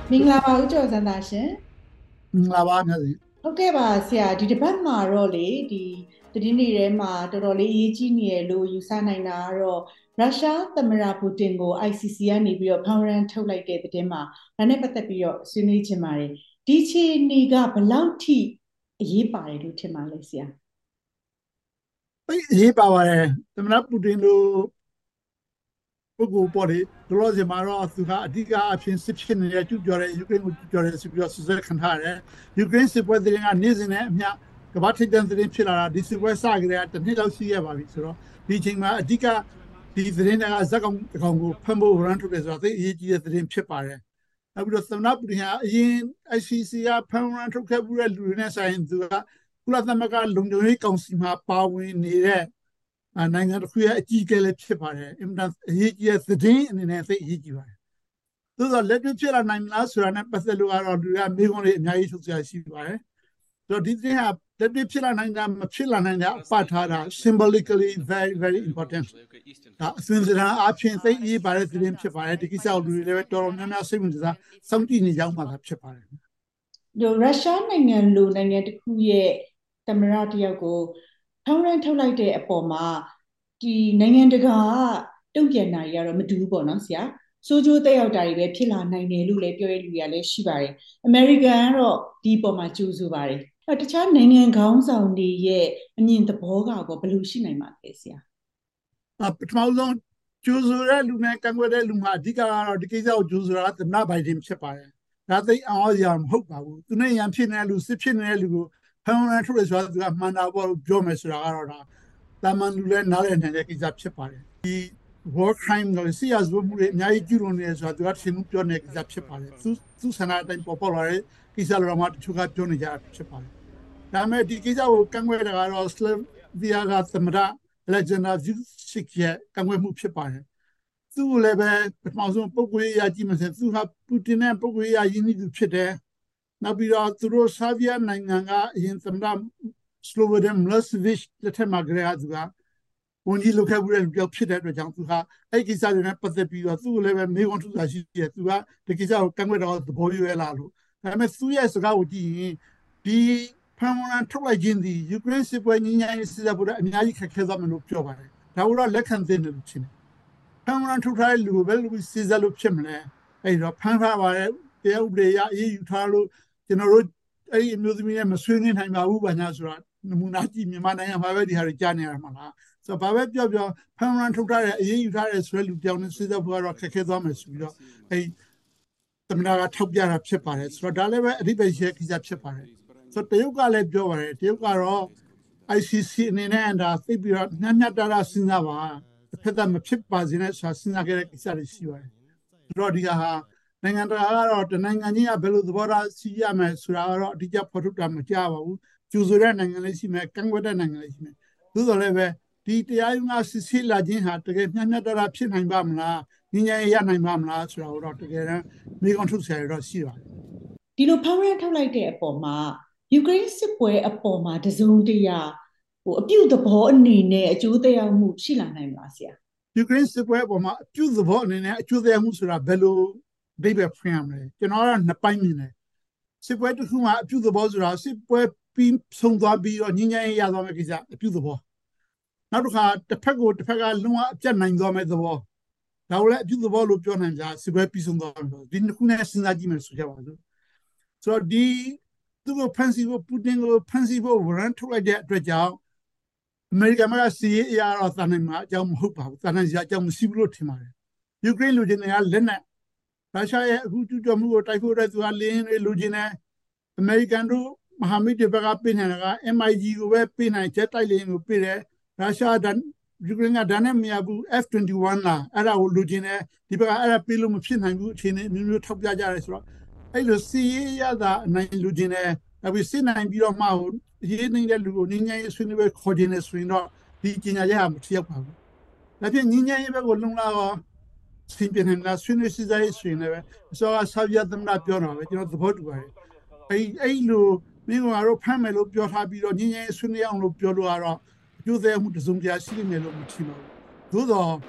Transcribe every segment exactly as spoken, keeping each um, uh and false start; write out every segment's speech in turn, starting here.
မင်္ဂလာပါဦးကျော်စံသာရှင်မင်္ဂလာပါများစီဟုတ်ကဲ့ပါဆရာဒီတစ်ပတ်မှာတော့လေဒီသတင်းတွေထဲမှာတော်တော်လေးအရေးကြီးနေရလို့ယူဆနိုင်တာကတော့ရုရှားသမ္မတပူတင်ကို အိုက် စီ စီ ကနေပြီးတော့ဖောင်ရန်ထုတ်လိုက်တဲ့သတင်းမှာဒါနဲ့ပတ်သက်ပြီးတော့ဆွေးနွေးချင်ပါတယ်ဒီခြေအနေကဘယ်လောက်ထိအရေးပါတယ်လို့ထင်ပါလဲဆရာသိအရေးပါပါတယ်သမ္မတပူတင်တို့ပုဂ္ဂိုလ်ပေါ်လေဒလောစီမှာတော့သူကအဓိကအဖြစ်စစ်ဖြစ်နေတဲ့ကျူကျော်တဲ့ယူကရိန်းကိုကျူကျော်တဲ့ဆိုပြီးတော့ဆွဆွဲခံထားရတယ်ယူကရိန်းစစ်ပွဲသတင်းကနေ့စဉ်နဲ့အမျှကမ္ဘာထိပ်တန်းသတင်းဖြစ်လာတာဒီစစ်ပွဲစကြတဲ့တစ်နှစ်လောက်ရှိရပါပြီဆိုတော့ဒီချိန်မှာအဓိကဒီသတင်းတွေကဇက်ကောင်တစ်ကောင်ကိုဖမ်းဖို့ရန်ထုတ်တယ်ဆိုတော့သိအရေးကြီးတဲ့သတင်းဖြစ်ပါတယ်နောက်ပြီးတော့သမ္မတပူတင်ဟာအရင် အိုက် စီ စီ ကဖမ်းရန်ထုတ်ခဲ့မှုတဲ့လူတွေနဲ့ဆိုင်သူကကုလသမဂ္ဂလုံခြုံရေးကောင်စီမှာပါဝင်နေတဲ့နိုင်ငံတစ်ခုရဲ့အကြီးအကဲလည်းဖြစ်ပါတယ်အင်တာအရေးကြီးတဲ့သတင်းအနေနဲ့သိအရေးကြီးပါတယ်သို့သောလက်တွေ့ဖြစ်လာနိုင်မလားဆိုတာနဲ့ပတ်သက်လို့ကတော့လူကမေးခွန်းတွေအများကြီးထုတ်စရာရှိပါတယ်ဆိုတော့ဒီသတင်းဟာလက်တွေ့ဖြစ်လာနိုင်တာမဖြစ်လာနိုင်တာအပတ်ထားတာ symbolically very very important ဒါအစဉ်စံအဖြစ်သိအရေးပါတဲ့သတင်းဖြစ်ပါတယ်ဒီကိစ္စကိုလူတွေလည်းတော်တော်များများစိတ်ဝင်စားစောင့်ကြည့်နေကြမှာဖြစ်ပါတယ်ဒီရုရှားနိုင်ငံလိုနိုင်ငံတစ်ခုရဲ့သမ္မတတယောက်ကိုထောင်ရန်ထုတ်လိုက်တဲ့အပေါ်မှာဒီနိုင်ငံတကာကတုံ့ပြန်တာတွေကတော့မတူဘူးပေါ့နော်ဆရာစိုးကျိုးတက်ရောက်တာတွေပဲဖြစ်လာနိုင်တယ်လို့လည်းပြောရလူတွေကလည်းရှိပါတယ်အမေရိကန်ကတော့ဒီအပေါ်မှာကြိုးဆိုပါတယ်အဲတခြားနိုင်ငံခေါင်းဆောင်တွေရဲ့အမြင်သဘောကတော့ဘယ်လိုရှိနိုင်ပါလဲဆရာအပထမဆုံးကြိုးဆိုတဲ့လူနဲ့ကန့်ကွက်တဲ့လူမှာအဓိကကတော့ဒီကိစ္စကိုကြိုးဆိုတာသမ္မတဘိုင်ဒင်ဖြစ်ပါတယ်ဒါသိအောင်ရမဟုတ်ပါဘူးသူနဲ့ရန်ဖြစ်နေတဲ့လူစစ်ဖြစ်နေတဲ့လူကိုဖမ်းရန်ထုတ်ရဆိုတာသူကမှန်တာပေါ့လို့ပြောမယ်ဆိုတာကတော့ဒါတာမန်လူလည်းနားလည်နိုင်တဲ့ကိစ္စဖြစ်ပါတယ်ဒီ war crime လို့ဆီးရဇဝမှုတွေအများကြီးကျူးလွန်နေတယ်ဆိုတာသူကထင်မှုပြောနေတဲ့ကိစ္စဖြစ်ပါတယ်သူသူဆန္ဒအတိုင်းပေါ်ပေါက်လာတဲ့ကိစ္စလို့မှတချို့ကပြောနေကြတာဖြစ်ပါတယ်ဒါပေမဲ့ဒီကိစ္စကိုကန့်ကွက်တာကတော့ Slovenia ကသမ္မတ Alexander Vučić ရဲ့ကန့်ကွက်မှုဖြစ်ပါတယ်သူ့လည်းပဲပထမဆုံးပုဂ္ဂိုလ်ရေးအကြည့်မယ်ဆိုသူဟာပူတင်နဲ့ပုဂ္ဂိုလ်ရေးအရင်းနှီးသူဖြစ်တယ်နောက်ပြီးတော့သူတို့ဆာဗီးယားနိုင်ငံကအရင်သမ္မတ Slobodan Milosevic လက်ထက်မှာကြရသူကဝန်ကြီးလုပ်ခဲ့မှုတဲ့လူပြောက်ဖြစ်တဲ့အတွက်ကြောင့်သူဟာအဲ့ကိစ္စတွေနဲ့ပတ်သက်ပြီးတော့သူ့ကိုလည်းပဲမေးခွန်းထုတ်တာရှိတယ်သူကဒီကိစ္စကိုကန့်ကွက်တော့သဘောယူရလားလို့ဒါပေမဲ့သူ့ရဲ့စကားကိုကြည့်ရင်ဒီဖမ်းဝရန်ထုတ်လိုက်ခြင်းဒီယူကရိန်းစစ်ပွဲညှိနှိုင်းရေးစစ်တပ်ပေါ်အများကြီးခက်ခဲသွားမယ်လို့ပြောပါတယ်ဒါကိုတော့လက်ခံသင့်တယ်လို့ထင်တယ်ဖမ်းဝရန်ထုတ်ထားတဲ့လူကိုပဲလူစစ်စစ်လို့ဖြစ်မလဲအဲ့တော့ဖမ်းထားပါတဲ့တရားဥပဒေအရအေးယူထားလို့ကျွန်တော်တို့အဲ့ဒီအမျိုးသမီးနဲ့မဆွေးနွေးနိုင်ပါဘူးဘာညာဆိုတာနမူနာကြည့်မြန်မာနိုင်ငံမှာပဲဒီဟာတွေကြားနေရမှာလားဆိုတော့ဘာပဲပြောပြောဖမ်းရန်ထုတ်ထားတဲ့အရေးယူထားတဲ့ဆွဲလူပြောင်းနေစစ်တပ်ဘုကတော့ခက်ခဲသွားမယ်ဆိုပြီးတော့အဲ့သမ္မတကထောက်ပြတာဖြစ်ပါတယ်ဆိုတော့ဒါလည်းပဲအဓိပ္ပာယ်ရှိတဲ့ကိစ္စဖြစ်ပါတယ်ဆိုတော့တရုတ်ကလည်းပြောပါတယ်တရုတ်ကတော့ အိုက် စီ စီ အနေနဲ့ဒါသိပြီးတော့ညံ့ညံ့တာတာစဉ်းစားပါတစ်ဖက်သက်မဖြစ်ပါစေနဲ့ဆိုတာစဉ်းစားခဲ့တဲ့ကိစ္စတွေရှိပါတယ်ဆိုတော့ဒီကဟာနိုင်ငံတကာကတော့တနိုင်ငံချင်းကဘယ်လိုသဘောထားရှိရမယ်ဆိုတာကတော့အတိအကျဖော်ထုတ်တာမကြားပါဘူးကျူဆိုတဲ့နိုင်ငံလေးရှိမယ်ကန့်ကွက်တဲ့နိုင်ငံလေးရှိမယ်သို့တော်လည်းပဲဒီတရားရုံးကစစ်ဆေးလာခြင်းဟာတကယ်ညံ့ညံ့တာတာဖြစ်နိုင်ပါမလားငြင်းငြင်းရနိုင်ပါမလားဆိုတာတော့တကယ်တမ်းမေးခွန်းထုတ်ဆရာတော့ရှိပါတယ်ဒီလိုဖောင်းရထုတ်လိုက်တဲ့အပေါ်မှာယူကရိန်းစစ်ပွဲအပေါ်မှာတစုံတရာဟိုအပြုသဘောအနေနဲ့အကျိုးသက်ရောက်မှုရှိလာနိုင်မလားဆရာယူကရိန်းစစ်ပွဲအပေါ်မှာအပြုသဘောအနေနဲ့အကျိုးသက်ရောက်မှုဆိုတာဘယ်လိုအဓိပ္ပာယ်ဖွင့်ရမလဲကျွန်တော်ကနှစ်ပိုင်းမြင်တယ်စစ်ပွဲတစ်ခုမှာအပြုသဘောဆိုတာစစ်ပွဲပြီးဆုံးသွားပြီးတော့ငြင်းငြင်းရသွားမယ့်ကိစ္စအပြုသဘောနောက်တစ်ခါတစ်ဖက်ကိုတစ်ဖက်ကလုံးဝအပြတ်နိုင်သွားမယ့်သဘောဒါကိုလည်းအပြုသဘောလို့ပြောနိုင်ကြစစ်ပွဲပြီးဆုံးသွားမယ်ဒီနှစ်ခုနဲ့စဉ်းစားကြည့်မယ်ဆိုကြပါစို့ဆိုတော့ဒီသူ့ကိုဖန်ဆီးဖို့ပူတင်ကိုဖန်ဆီးဖို့ဝရန်ထုတ်လိုက်တဲ့အတွက်ကြောင့်အမေရိကန်ကစီးရေးအရာတော့တန်နိုင်မှာအကြောင်းမဟုတ်ပါဘူးတန်နိုင်စရာအကြောင်းမရှိဘူးလို့ထင်ပါတယ်ယူကရိန်းလူချင်းတွေကလက်နက်ရုရှားရဲ့အခုကျူးကျော်မှုကိုတိုက်ဖို့တဲ့သူကလင်းတွေလူချင်းနဲ့အမေရိကန်တို့မဟာမိတ်တွေဘက်ကပေးနေတာက အမ် အိုင် ဂျီ ကိုပဲပေးနိုင်ချက်တိုက်လေကိုပေးတယ်ရုရှားကယူကရိန်းကဒါနဲ့မရဘူး F ၂၁ လားအဲ့ဒါကိုလူချင်းနဲ့ဒီဘက်ကအဲ့ဒါပေးလို့မဖြစ်နိုင်ဘူးအခြေအနေမျိုးမျိုးထောက်ပြကြတယ်ဆိုတော့အဲ့လိုစီးရေးရတာအနိုင်လူချင်းနဲ့အခုစစ်နိုင်ပြီးတော့မှရေးနေတဲ့လူကိုငင်းငယ်ရေးဆွေးနွေးပွဲခေါ်ခြင်းနဲ့ဆိုရင်တော့ဒီကျညာချက်ဟာမထရောက်ပါဘူး။ဒါဖြင့်ငင်းငယ်ရေးဘက်ကိုလုံလာတော့စင်ပြနေလားဆွေးနွေးစစ်စားရေးဆိုရင်လည်းအစောကဆာဗီယာသမ္မတပြောတာပဲကျွန်တော်သဘောတူပါတယ်။အဲ့အဲ့လိုမင်းကတော့ဖမ်းမယ်လို့ပြောထားပြီးတော့ငင်းငယ်ဆွေးနွေးအောင်လို့ပြောလို့ကတော့အကျိုးသက်ရောက်မှုတစုံတရာရှိနေတယ်လို့မထင်ပါဘူး။သို့တော့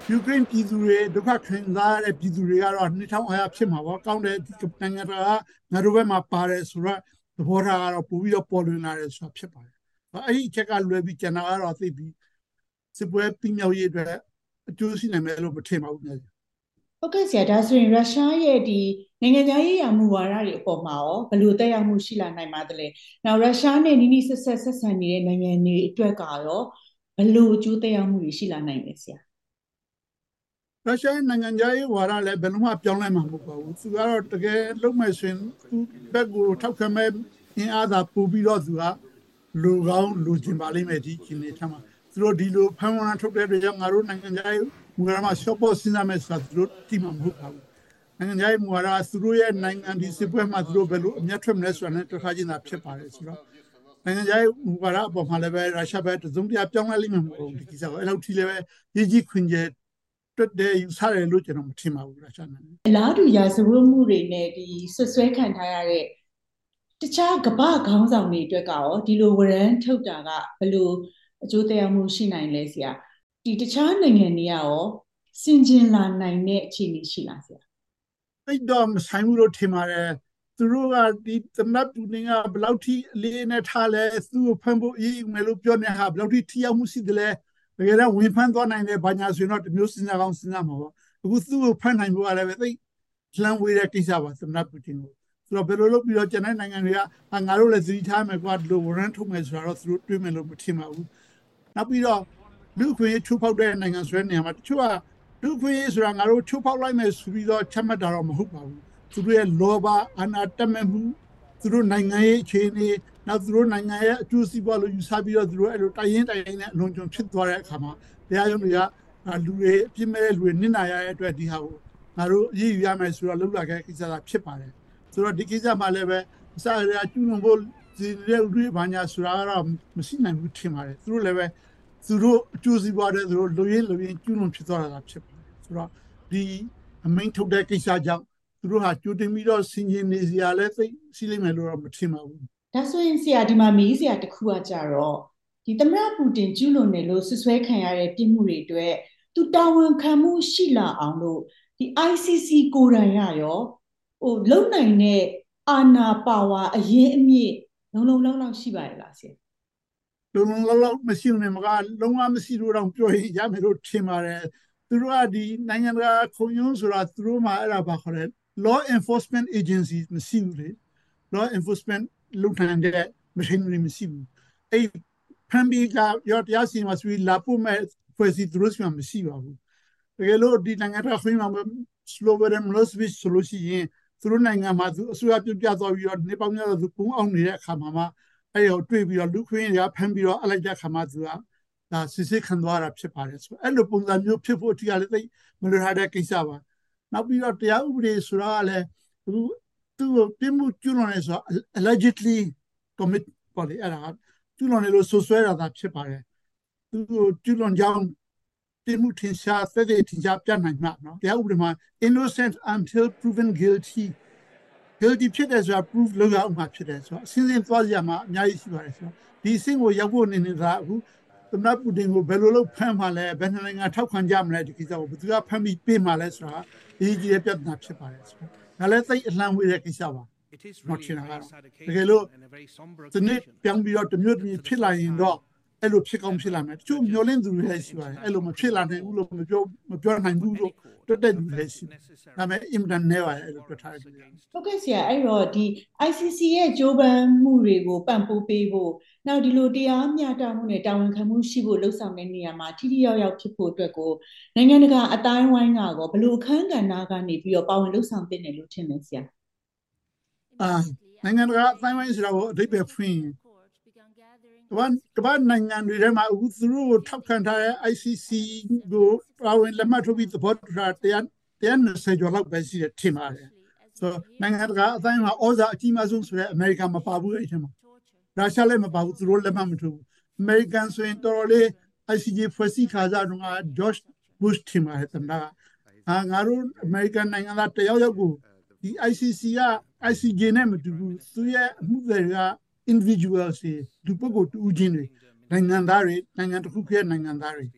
ယူကရိန်းပြည်သူတွေဒုက္ခခံစားရတဲ့ပြည်သူတွေကတော့နှစ်ထောင်အားဖြစ်မှာပေါ့ကောင်းတဲ့နိုင်ငံတကာငါတို့ဘက်မှာပါတယ်ဆိုတော့သဘောထားကတော့ပို့ပြီးတော့ပေါ်လွင်လာတယ်ဆိုတာဖြစ်ပါတယ်အဲ့ဒီအချက်ကလွယ်ပြီးကျန်တာကတော့သိပြီးစစ်ပွဲပြီးမြောက်ရေးအတွက်အကျိုးရှိနိုင်မယ်လို့မထင်ပါဘူးခင်ဗျဟုတ်ကဲ့ဆရာဒါဆိုရင်ရုရှားရဲ့ဒီနိုင်ငံခြားရေးရာမူဝါဒတွေအပေါ်မှာရောဘယ်လိုတက်ရောက်မှုရှိလာနိုင်ပါသလဲ။နောက်ရုရှားနဲ့နီးနီးဆက်ဆက်ဆက်ဆံနေတဲ့နိုင်ငံတွေအတွက်ကရောဘယ်လိုအကျိုးတက်ရောက်မှုတွေရှိလာနိုင်လဲဆရာ။ရုရှားနိုင်ငံခြားရေးဝါဒလည်းဘယ်လိုမှပြောင်းလဲမှာမဟုတ်ပါဘူး။သူကတော့တကယ်လုံးမဲ့ဆိုရင်သူဘက်ကိုထောက်ခံမဲ့အင်အားသာပို့ပြီးတော့သူကလူကောင်းလူကျင်ပါလိမ့်မယ်ဒီချင်းနေထားမှာသူတို့ဒီလိုဖမ်းဝရမ်းထုတ်တဲ့အတွက်ကြောင့်ငါတို့နိုင်ငံခြားရေးမူဝါဒမှာရှော့ပေါ်စဉ်းစားမယ်ဆိုတာသူတို့တိမှမဟုတ်ပါဘူး။နိုင်ငံခြားရေးမူဝါဒသူတို့ရဲ့နိုင်ငံဒီစစ်ပွဲမှာသူတို့ဘယ်လိုအမျက်ထွက်မလဲဆိုတာနဲ့တွက်ထားခြင်းသာဖြစ်ပါတယ်ဆိုတော့နိုင်ငံခြားရေးမူဝါဒအပေါ်မှာလည်းပဲရုရှားဘက်တစုံတရာပြောင်းလဲလိမ့်မယ်မဟုတ်ဘူးဒီကိစ္စကိုအဲ့လောက်ထိလည်းပဲရေးကြီးခွင်ကျဲတွတ်တယ်ယူဆတယ်လို့ကျွန်တော်မထင်ပါဘူးရုရှားနိုင်ငံအလားတူရာဇဝတ်မှုတွေနဲ့ဒီဆွဆွဲခံထားရတဲ့တခြားကမ္ဘာခေါင်းဆောင်တွေအတွက်ရောဒီလိုဝရမ်းထုတ်တာကဘယ်လိုအကျိုးသက်ရောက်မှုရှိနိုင်လဲဆရာဒီတခြားနိုင်ငံတွေကရောစင်ကျင်လာနိုင်တဲ့အခြေအနေရှိလားဆရာသိတော့မဆိုင်ဘူးလို့ထင်ပါတယ်သူတို့ကဒီသမ္မတပူတင်ကဘယ်လောက်ထိအလေးနဲ့ထားလဲသူ့ကိုဖမ်းဖို့အေးမယ်လို့ပြောနေတာဘယ်လောက်ထိထိရောက်မှုရှိတယ်လဲတကယ်တော့ဝင်ဖမ်းသွားနိုင်တယ်ဘာညာဆိုရင်တော့တမျိုးစဉ်းစားကောင်းစဉ်းစားမှာပေါ့အခုသူ့ကိုဖမ်းနိုင်ဖို့ကလည်းပဲသိလှမ်းဝေးတဲ့ကိစ္စပါသမ္မတပူတင်ကိုဆိုတော့ဘယ်လိုလုပ်ပြီးတော့ကျန်တဲ့နိုင်ငံတွေကငါတို့လည်းသတိထားမယ်ကွာဒီလိုဝရမ်းထုတ်မယ်ဆိုတော့သူတို့တွေးမယ်လို့မထင်ပါဘူးနောက်ပြီးတော့လူခွင့်ချိုးဖောက်တဲ့နိုင်ငံဆိုတဲ့နေရာမှာတချို့ကလူခွင့်ဆိုတာငါတို့ချိုးဖောက်လိုက်မယ်ဆိုပြီးတော့ချမှတ်တာတော့မဟုတ်ပါဘူးသူတို့ရဲ့လောဘအာဏာတက်မဲ့မှုသူတို့နိုင်ငံရဲ့အခြေအနေနောက်သူတို့နိုင်ငံရဲ့အကျိုးစီးပွားလို့ယူဆပြီးတော့သူတို့အဲ့လိုတိုင်ရင်တိုင်ရင်နဲ့အလွန်ကျွံဖြစ်သွားတဲ့အခါမှာတရားရုံးတွေကလူတွေအပြစ်မဲ့တဲ့လူတွေနစ်နာရတဲ့အတွက်ဒီဟာကိုငါတို့အရေးယူရမယ်ဆိုတော့လှုပ်လာခဲ့ကိစ္စသာဖြစ်ပါတယ်ဆိုတော့ဒီကိစ္စမှာလည်းပဲအစအရာကျူးလွန်ဖို့ဒီတဲ့လူတွေဘာညာဆိုတာကတော့မရှိနိုင်ဘူးထင်ပါတယ်သူတို့လည်းပဲသူတို့အကျိုးစီးပွားတဲ့သူတို့လူရင်းလူရင်းကျူးလွန်ဖြစ်သွားတာဖြစ်ပါတယ်ဆိုတော့ဒီအမိန့်ထုတ်တဲ့ကိစ္စကြောင့်သူတို့ဟာကြိုတင်ပြီးတော့ဆင်ခြင်နေစရာလည်းသိရှိလိမ့်မယ်လို့တော့မထင်ပါဘူးဒါဆိုရင်ဆရာဒီမှာမေးစရာတစ်ခုကကြတော့ဒီသမ္မတပူတင်ကျူးလွန်တယ်လို့ဆွဆွဲခံရတဲ့ပြစ်မှုတွေအတွက်သူတာဝန်ခံမှုရှိလာအောင်လို့ဒီ I C C ကိုယ်တိုင်ရရောဟိုလုံနိုင်တဲ့အာဏာပါဝါအရင်အမြင့်လုံလုံလောက်လောက်ရှိပါရဲ့လားဆရာလုံလုံလောက်လောက်မရှိဘူးနဲ့မကလုံးဝမရှိလို့တော့ပြောရင်ရမယ်လို့ထင်ပါတယ်သူတို့ကဒီနိုင်ငံတကာခုံရုံးဆိုတာသူတို့မှအဲ့ဒါပါခေါ်တယ် law enforcement agency မရှိဘူးလေ law enforcement လုပ်နိုင်တဲ့ machinery မရှိဘူးအဲ့ဖမ်းပြီးကရောတရားစီရင်မှာဆိုပြီးလာပို့မဲ့ဖွဲ့စည်းသူတို့စီမှာမရှိပါဘူးတကယ်လို့ဒီနိုင်ငံတကာခွင့်မှာ Slobodan Milosevic ဆိုလို့ရှိရင်သူတို့နိုင်ငံမှာသူအစိုးရပြုတ်ပြသွားပြီးတော့နေပေါင်းများတော့သူပုံအောင်နေတဲ့အခါမှာမှအဲ့ရောတွေ့ပြီးတော့လူခွင့်ရဖမ်းပြီးတော့အလိုက်တဲ့အခါမှာသူကဒါစစ်စစ်ခံသွားတာဖြစ်ပါတယ်ဆိုအဲ့လိုပုံစံမျိုးဖြစ်ဖို့အထူးလည်းသိမလွယ်ထားတဲ့ကိစ္စပါနောက်ပြီးတော့တရားဥပဒေဆိုတာကလည်းသူသူပြမှုကျွလွန်နေဆို allegedly commit ပေါ်လေအဲ့ဒါကျွလွန်နေလို့ဆွဆွဲတာသာဖြစ်ပါတယ်သူကျွလွန်ကြောင်းပြမှုထင်ရှားသက်သေထင်ရှားပြနိုင်မှာနော်တရားဥပဒေမှာ innocent until proven guilty guilty ဖြစ်တယ်ဆိုတာ proof လုပ်ရအောင်မှာဖြစ်တယ်ဆိုတော့အစင်းစင်းသွားကြမှာအများကြီးရှိပါတယ်ဆိုတော့ဒီအဆင့်ကိုရောက်ဖို့နေနေတာအခုသမ္မတပူတင်ကိုဘယ်လိုလုပ်ဖမ်းမှလဲဘယ်နိုင်ငံထောက်ခံကြမလဲဒီကိစ္စကိုဘယ်သူကဖမ်းပြီးပေးမှလဲဆိုတာအရေးကြီးတဲ့ပြဿနာဖြစ်ပါတယ်ဆိုတော့ဒါလည်းသိအလှမ်းဝေးတဲ့ကိစ္စပါမထင်တာကတော့တကယ်လို့ဒီနေ့ပြန်ပြီးတော့တမျိုးတမျိုးဖြစ်လာရင်တော့အဲ့လိုဖြစ်ကောင်းဖြစ်လာမယ်တချို့မျောလင့်သူတွေလည်းရှိပါတယ်အဲ့လိုမဖြစ်လာနိုင်ဘူးလို့မပြောမပြောနိုင်ဘူးလို့တွတ်တဲ့လူလည်းရှိတယ်ဒါပေမဲ့အင်တန်နဲ့ပါအဲ့လိုတွတ်ထားတယ်ဟုတ်ကဲ့ဆရာအဲ့တော့ဒီ I C C ရဲ့ကြိုးပမ်းမှုတွေကိုပံ့ပိုးပေးဖို့နောက်ဒီလိုတရားမျှတမှုနဲ့တာဝန်ခံမှုရှိဖို့လှုံ့ဆော်တဲ့နေရာမှာထိထိရောက်ရောက်ဖြစ်ဖို့အတွက်ကိုနိုင်ငံတကာအတိုင်းဝိုင်းကရောဘယ်လိုအခန်းကဏ္ဍကနေပြီးတော့ပါဝင်လှုံ့ဆော်တင်တယ်လို့ထင်လဲဆရာအာနိုင်ငံတကာအတိုင်းဝိုင်းဆိုတာကိုအဓိပ္ပာယ်ဖွင့်တပတ်တပတ်နိုင်ငံတွေထဲမှာအခုသူတို့ကိုထောက်ခံထားတဲ့ I C C ကိုပါဝင်လက်မှတ်ထိုးပြီးသဘောတူတာတရားတရားနှစ်ဆယ်ကျော်လောက်ပဲရှိတယ်ထင်ပါတယ်ဆိုနိုင်ငံတကာအတိုင်းမှာဩဇာအကြီးမားဆုံးဆိုတဲ့အမေရိကန်မပါဘူးအဲ့ဒီမှာရုရှားလည်းမပါဘူးသူတို့လက်မှတ်မထိုးဘူးအမေရိကန်ဆိုရင်တော်တော်လေး I C C ဖွဲ့စည်းခါစားတော့ George Bush ထင်ပါတယ်တမန်ကအာငါတို့အမေရိကန်နိုင်ငံသားတယောက်ယောက်ကိုဒီ I C C က I C J နဲ့မတူဘူးသူရဲ့အမှုတွေက individual စီလူပုဂ္ဂိုလ်တူချင်းတွေနိုင်ငံသားတွေနိုင်ငံတစ်ခုရဲ့နိုင်ငံသားတွေ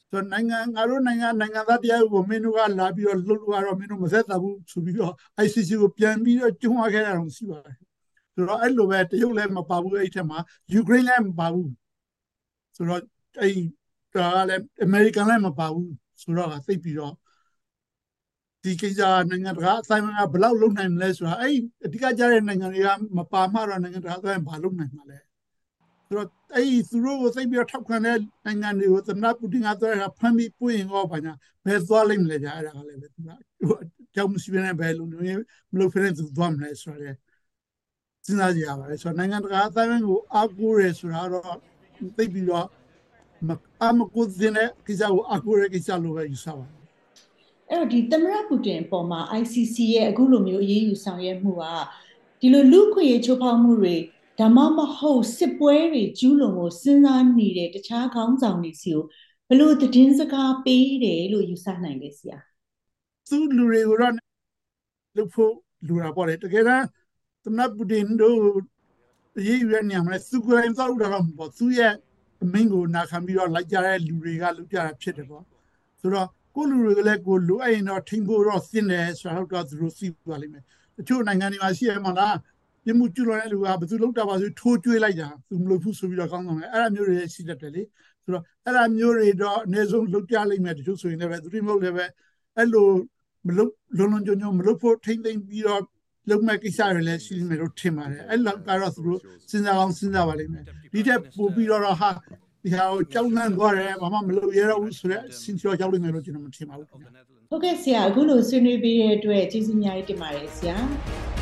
ဆိုနိုင်ငံငါတို့နိုင်ငံနိုင်ငံသားတရားကိုမင်းတို့ကလာပြီးတော့လှုပ်လို့ကတော့မင်းတို့မဆက်တာဘူးဆိုပြီးတော့ I C C ကိုပြန်ပြီးတော့ကျုံးရခဲ့တာတော့ရှိပါတယ်ဆိုတော့အဲ့လိုပဲတရုတ်လည်းမပါဘူးအဲ့ထက်မှာယူကရိန်းလည်းမပါဘူးဆိုတော့အဲ့ဒါကလည်းအမေရိကန်လည်းမပါဘူးဆိုတော့ကသိပြီးတော့ဒီကိစ္စနိုင်ငံတကာအတိုင်းအဘလောက်လုံနိုင်မလဲဆိုတာအဲ့အဓိကကြတဲ့နိုင်ငံတွေကမပါမှတော့နိုင်ငံတကာအတိုင်းဘာလုံနိုင်မှာလဲဆိုတော့အဲ့သူတို့ကိုသိပြီးတော့ထောက်ခံတဲ့နိုင်ငံတွေကိုသမ္မတပူတင်ကပြောတာဖမ်းပြီးပွင့်ရင်တော့ဘာညာဘယ်သွားလိမ့်မလဲကြာအဲ့ဒါကလည်းပဲသူကကြောက်မရှိဘဲနဲ့ဘယ်လိုမျိုးမလုပ်ဖ ೇನೆ သူသွားမလဲဆိုတော့စဉ်းစားကြရပါတယ်ဆိုတော့နိုင်ငံတကာအတိုင်းကိုအားကိုးရဲဆိုတာတော့သိပြီးတော့အမကိုစင်းတဲ့ကိစ္စကိုအားကိုးရဲကိစ္စလိုပဲယူဆပါတယ်အဲ့တော့ဒီသမ္မတပူတင်အပေါ်မှာ I C C ရဲ့အခုလိုမျိုးအရေးယူဆောင်ရွက်မှုကဒီလိုလူခွင့်ရေးချိုးဖောက်မှုတွေဒါမှမဟုတ်စစ်ပွဲတွေကျူးလွန်ကိုစဉ်းစားနေတဲ့တခြားခေါင်းဆောင်တွေစီကိုဘယ်လိုသတင်းစကားပေးတယ်လို့ယူဆနိုင်လဲဆရာသူလူတွေကိုတော့လုပ်ဖို့လူတာပေါ့လေတကယ်တမ်းသမ္မတပူတင်တို့အရေးယူတဲ့နေရာမှာသူကိုယ်တိုင်သောက်တာတော့မပေါ့သူရဲ့အမင်းကိုနာခံပြီးတော့လိုက်ကြတဲ့လူတွေကလုပ်ကြတာဖြစ်တယ်ပေါ့ဆိုတော့ကိုလူတွေကလည်းကိုလိုအပ်ရင်တော့ထိန်းဖို့တော့သင့်တယ်ဆိုတော့သူတို့သိပါလိမ့်မယ်တချို့နိုင်ငံတွေမှာရှိရမှာလားပြမှုကျွလွန်တဲ့လူကဘယ်သူလောက်တာပါဆိုထိုးကျွေးလိုက်တာသူမလုပ်ဘူးဆိုပြီးတော့ကောင်းဆောင်တယ်အဲ့ဒါမျိုးတွေရှိတတ်တယ်လေဆိုတော့အဲ့ဒါမျိုးတွေတော့အနည်းဆုံးလုပ်ကြလိမ့်မယ်တချို့ဆိုရင်လည်းပဲသူတွေမဟုတ်လည်းပဲအဲ့လိုမလုပ်လုံးလုံးကြုံကြုံမလုပ်ဖို့ထိမ့်သိမ့်ပြီးတော့လုပ်မဲ့ကိစ္စတွေလည်းရှိနေလို့ထင်ပါတယ်အဲ့လောက်ကတော့သူတို့စဉ်းစားအောင်စဉ်းစားပါလိမ့်မယ်ဒီထက်ပိုပြီးတော့ဟာဒီဟာကိုကြောက်လန့်သွားတယ်ဘာမှမလုပ်ရတော့ဘူးဆိုတော့စဉ်းစားကြောက်လိမ့်မယ်လို့ကျွန်တော်မထင်ပါဘူးဟုတ်ကဲ့ဆရာအခုလိုဆွေးနွေးပေးတဲ့အတွက်ကျေးဇူးအများကြီးတင်ပါတယ်ဆရာ